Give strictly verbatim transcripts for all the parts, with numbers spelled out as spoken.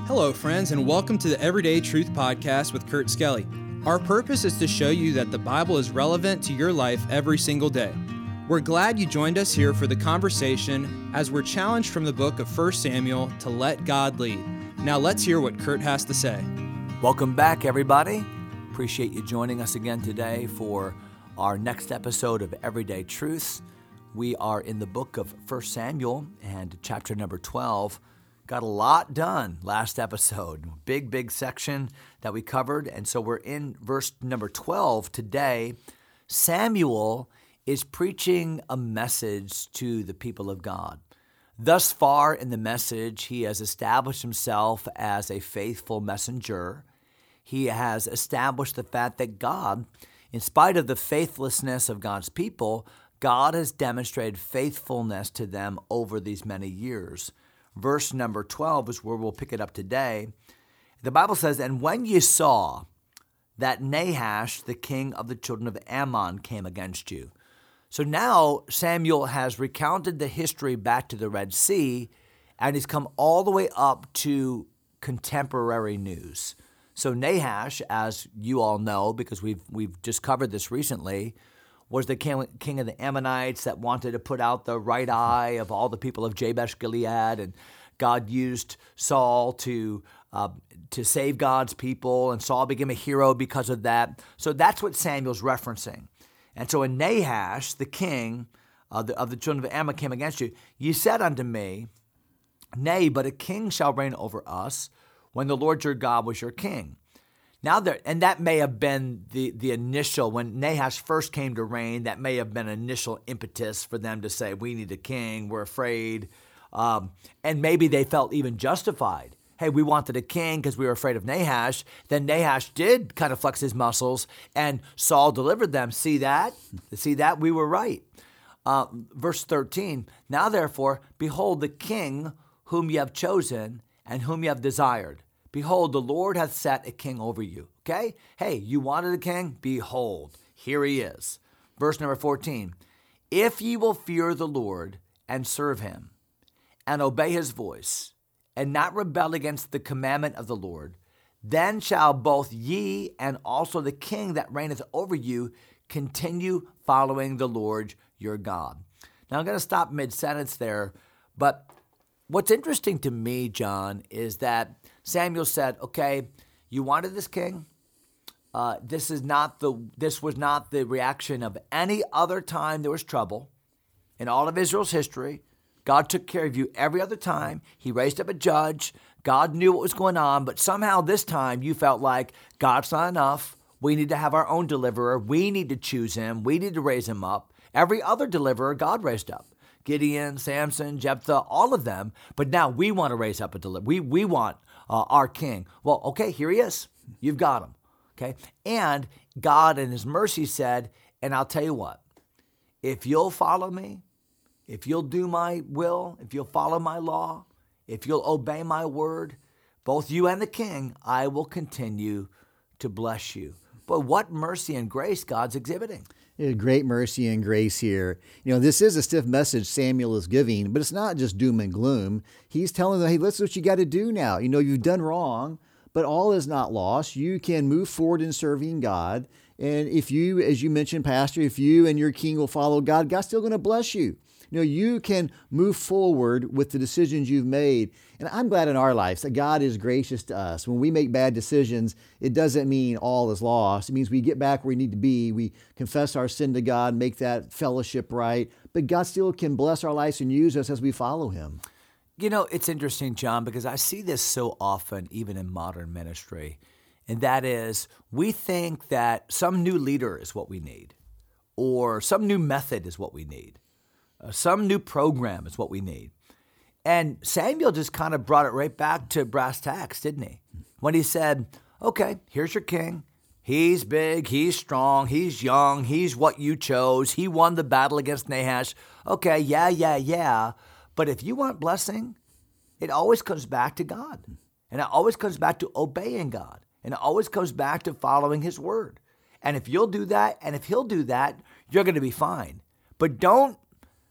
Hello, friends, and welcome to the Everyday Truth Podcast with Kurt Skelly. Our purpose is to show you that the Bible is relevant to your life every single day. We're glad you joined us here for the conversation as we're challenged from the book of First Samuel to let God lead. Now let's hear what Kurt has to say. Welcome back, everybody. Appreciate you joining us again today for our next episode of Everyday Truth. We are in the book of First Samuel and chapter number twelve. Got a lot done last episode. Big, big section that we covered. And so we're in verse number twelve today. Samuel is preaching a message to the people of God. Thus far in the message, he has established himself as a faithful messenger. He has established the fact that God, in spite of the faithlessness of God's people, God has demonstrated faithfulness to them over these many years. Verse number twelve is where we'll pick it up today. The Bible says, "And when you saw that Nahash, the king of the children of Ammon, came against you." So now Samuel has recounted the history back to the Red Sea, and he's come all the way up to contemporary news. So Nahash, as you all know, because we've we've just covered this recently, was the king, king of the Ammonites that wanted to put out the right eye of all the people of Jabesh Gilead, and God used Saul to uh, to save God's people, and Saul became a hero because of that. So that's what Samuel's referencing. And so when Nahash, the king of the, of the children of Ammon, came against you, you said unto me, Nay, but a king shall reign over us when the Lord your God was your king. Now there, and that may have been the, the initial, when Nahash first came to reign, that may have been an initial impetus for them to say, we need a king, we're afraid. Um, and maybe they felt even justified. Hey, we wanted a king because we were afraid of Nahash. Then Nahash did kind of flex his muscles, and Saul delivered them. See that? See that? We were right. Uh, verse thirteen, Now therefore, behold the king whom ye have chosen and whom ye have desired. Behold, the Lord hath set a king over you. Okay? Hey, you wanted a king? Behold, here he is. Verse number fourteen, If ye will fear the Lord and serve him and obey his voice and not rebel against the commandment of the Lord, then shall both ye and also the king that reigneth over you continue following the Lord your God. Now I'm going to stop mid-sentence there, but what's interesting to me, John, is that Samuel said, okay, you wanted this king. Uh, this is not the. This was not the reaction of any other time there was trouble in all of Israel's history. God took care of you every other time. He raised up a judge. God knew what was going on, but somehow this time you felt like God's not enough. We need to have our own deliverer. We need to choose him. We need to raise him up. Every other deliverer God raised up. Gideon, Samson, Jephthah, all of them. But now we want to raise up a deliverer. We, we want uh, our king. Well, okay, here he is. You've got him. Okay. And God in his mercy said, and I'll tell you what, if you'll follow me, if you'll do my will, if you'll follow my law, if you'll obey my word, both you and the king, I will continue to bless you. But what mercy and grace God's exhibiting. Yeah, great mercy and grace here. You know, this is a stiff message Samuel is giving, but it's not just doom and gloom. He's telling them, hey, listen what you got to do now. You know, you've done wrong, but all is not lost. You can move forward in serving God. And if you, as you mentioned, Pastor, if you and your king will follow God, God's still going to bless you. You know, you can move forward with the decisions you've made. And I'm glad in our lives that God is gracious to us. When we make bad decisions, it doesn't mean all is lost. It means we get back where we need to be. We confess our sin to God, make that fellowship right. But God still can bless our lives and use us as we follow him. You know, it's interesting, John, because I see this so often, even in modern ministry. And that is, we think that some new leader is what we need, or some new method is what we need. Uh, some new program is what we need. And Samuel just kind of brought it right back to brass tacks, didn't he? When he said, okay, here's your king. He's big, he's strong, he's young, he's what you chose. He won the battle against Nahash. Okay, yeah, yeah, yeah. But if you want blessing, it always comes back to God. And it always comes back to obeying God. And it always comes back to following his word. And if you'll do that, and if he'll do that, you're going to be fine. But don't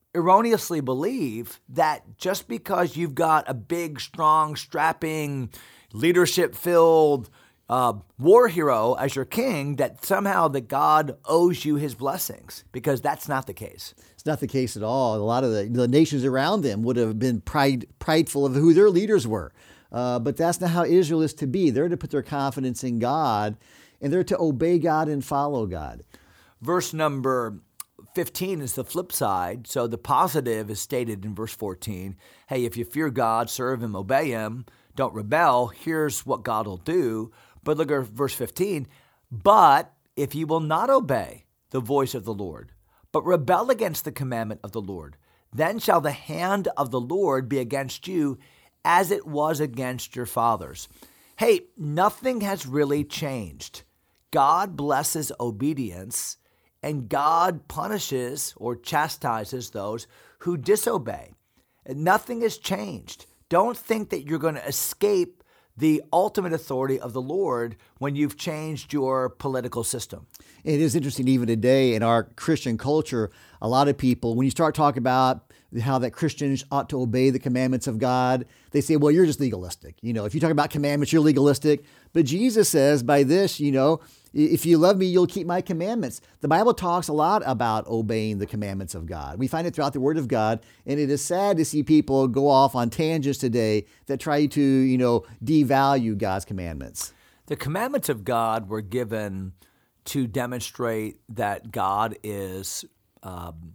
erroneously believe that just because you've got a big, strong, strapping, leadership-filled uh, war hero as your king, that somehow that God owes you his blessings, because that's not the case. It's not the case at all. A lot of the, the nations around them would have been pride, prideful of who their leaders were. Uh, but that's not how Israel is to be. They're to put their confidence in God, and they're to obey God and follow God. Verse number fifteen is the flip side. So the positive is stated in verse fourteen. Hey, if you fear God, serve him, obey him, don't rebel, here's what God will do. But look at verse fifteen. But if you will not obey the voice of the Lord, but rebel against the commandment of the Lord, then shall the hand of the Lord be against you as it was against your fathers. Hey, nothing has really changed. God blesses obedience, and God punishes or chastises those who disobey. Nothing has changed. Don't think that you're going to escape the ultimate authority of the Lord when you've changed your political system. It is interesting, even today in our Christian culture, a lot of people, when you start talking about how that Christians ought to obey the commandments of God, they say, well, you're just legalistic. You know, if you talk about commandments, you're legalistic. But Jesus says by this, you know, if you love me, you'll keep my commandments. The Bible talks a lot about obeying the commandments of God. We find it throughout the Word of God, and it is sad to see people go off on tangents today that try to, you know, devalue God's commandments. The commandments of God were given to demonstrate that God is um,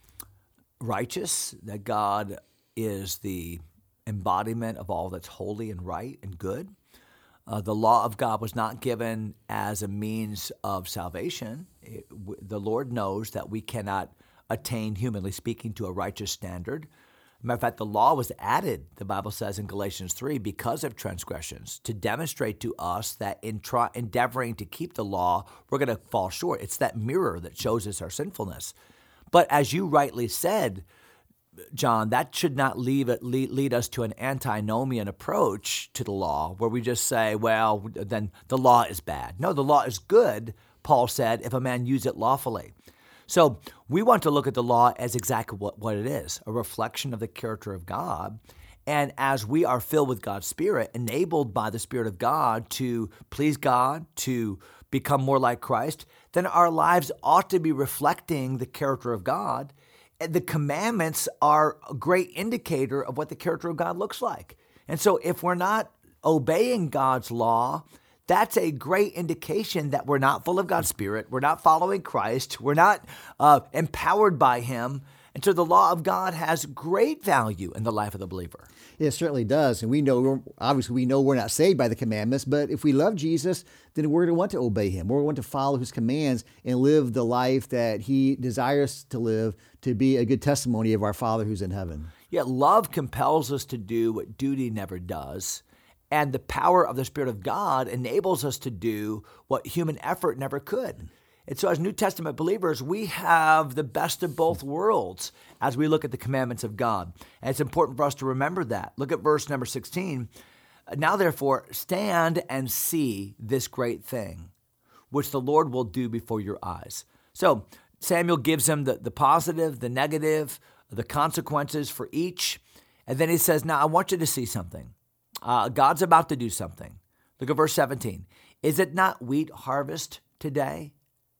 righteous, that God is the embodiment of all that's holy and right and good. Uh, the law of God was not given as a means of salvation. It, w- the Lord knows that we cannot attain, humanly speaking, to a righteous standard. Matter of fact, the law was added, the Bible says in Galatians three, because of transgressions, to demonstrate to us that in try, endeavoring to keep the law, we're going to fall short. It's that mirror that shows us our sinfulness. But as you rightly said, John, that should not leave it, lead, lead us to an antinomian approach to the law where we just say, well, then the law is bad. No, the law is good, Paul said, if a man use it lawfully. So we want to look at the law as exactly what, what it is, a reflection of the character of God. And as we are filled with God's Spirit, enabled by the Spirit of God to please God, to become more like Christ, then our lives ought to be reflecting the character of God. The commandments are a great indicator of what the character of God looks like. And so if we're not obeying God's law, that's a great indication that we're not full of God's Spirit, we're not following Christ, we're not uh, empowered by Him. And so the law of God has great value in the life of the believer. It certainly does. And we know, obviously, we know we're not saved by the commandments, but if we love Jesus, then we're going to want to obey him. We're going to follow his commands and live the life that he desires to live to be a good testimony of our Father who's in heaven. Yet love compels us to do what duty never does. And the power of the Spirit of God enables us to do what human effort never could. And so as New Testament believers, we have the best of both worlds as we look at the commandments of God. And it's important for us to remember that. Look at verse number sixteen. Now, therefore, stand and see this great thing, which the Lord will do before your eyes. So Samuel gives him the, the positive, the negative, the consequences for each. And then he says, now I want you to see something. Uh, God's about to do something. Look at verse seventeen. Is it not wheat harvest today?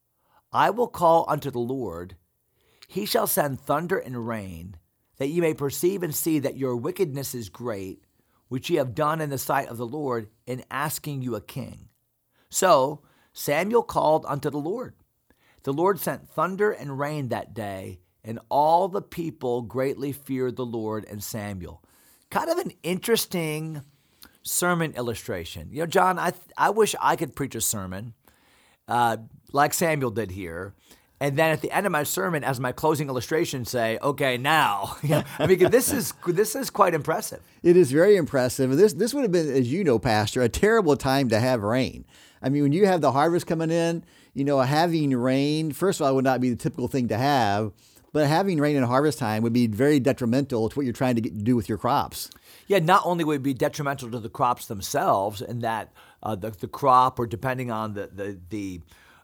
I will call unto the Lord. He shall send thunder and rain, that ye may perceive and see that your wickedness is great, which ye have done in the sight of the Lord in asking you a king. So Samuel called unto the Lord. The Lord sent thunder and rain that day, and all the people greatly feared the Lord and Samuel. Kind of an interesting sermon illustration. You know, John, I I wish I could preach a sermon uh, like Samuel did here, and then at the end of my sermon, as my closing illustration, say, "Okay, now." I mean, this is this is quite impressive. It is very impressive. This this would have been, as you know, Pastor, a terrible time to have rain. I mean, when you have the harvest coming in, you know, having rain, first of all, would not be the typical thing to have, but having rain in harvest time would be very detrimental to what you're trying to get, do with your crops. Yeah, not only would it be detrimental to the crops themselves, in that uh, the the crop, or depending on the the the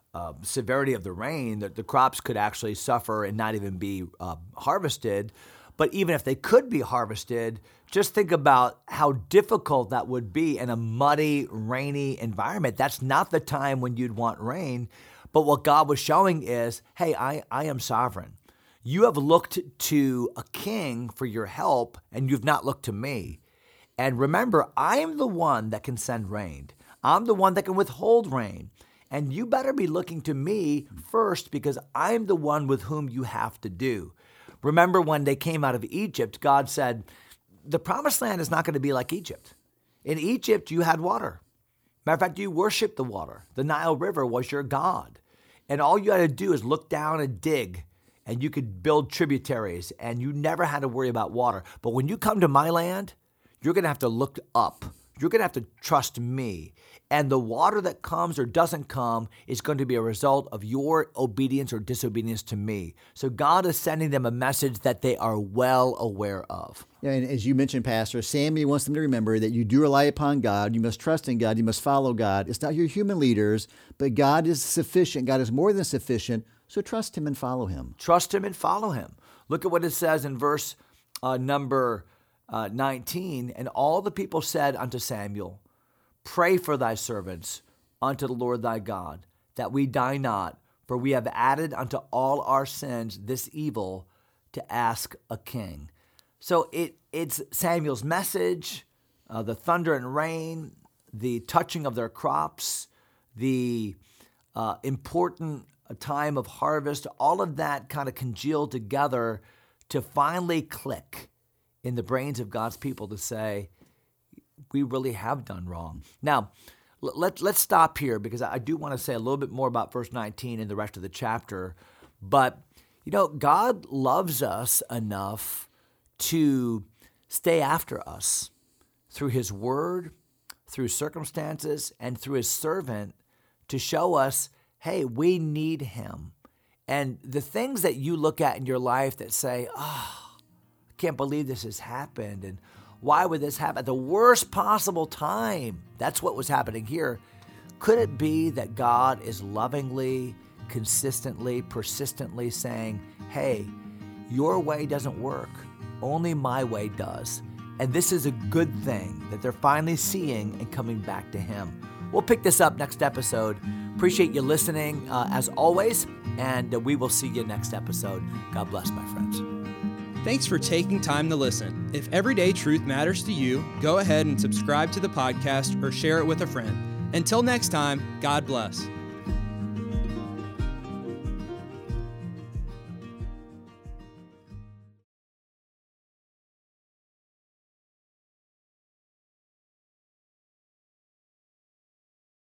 uh, severity of the rain, that the crops could actually suffer and not even be uh, harvested. But even if they could be harvested, just think about how difficult that would be in a muddy, rainy environment. That's not the time when you'd want rain. But what God was showing is, hey, I, I am sovereign. You have looked to a king for your help, and you've not looked to me. And remember, I am the one that can send rain. I'm the one that can withhold rain. And you better be looking to me first, because I'm the one with whom you have to do. Remember when they came out of Egypt, God said, the promised land is not going to be like Egypt. In Egypt, you had water. Matter of fact, you worshiped the water. The Nile River was your God. And all you had to do is look down and dig, and you could build tributaries, and you never had to worry about water. But when you come to my land, you're going to have to look up. You're going to have to trust me. And the water that comes or doesn't come is going to be a result of your obedience or disobedience to me. So God is sending them a message that they are well aware of. Yeah, and as you mentioned, Pastor, Samuel wants them to remember that you do rely upon God. You must trust in God. You must follow God. It's not your human leaders, but God is sufficient. God is more than sufficient. So trust him and follow him. Trust him and follow him. Look at what it says in verse uh, number uh, nineteen. And all the people said unto Samuel, pray for thy servants unto the Lord thy God, that we die not, for we have added unto all our sins this evil to ask a king. So it it's Samuel's message, uh, the thunder and rain, the touching of their crops, the uh, important time of harvest, all of that kind of congealed together to finally click in the brains of God's people to say, we really have done wrong. Now, let, let's stop here, because I do want to say a little bit more about verse nineteen and the rest of the chapter. But, you know, God loves us enough to stay after us through his word, through circumstances, and through his servant to show us, hey, we need him. And the things that you look at in your life that say, oh, I can't believe this has happened, and why would this happen at the worst possible time? That's what was happening here. Could it be that God is lovingly, consistently, persistently saying, hey, your way doesn't work. Only my way does. And this is a good thing that they're finally seeing and coming back to him. We'll pick this up next episode. Appreciate you listening uh, as always, and uh, we will see you next episode. God bless, my friends. Thanks for taking time to listen. If Everyday Truth matters to you, go ahead and subscribe to the podcast or share it with a friend. Until next time, God bless.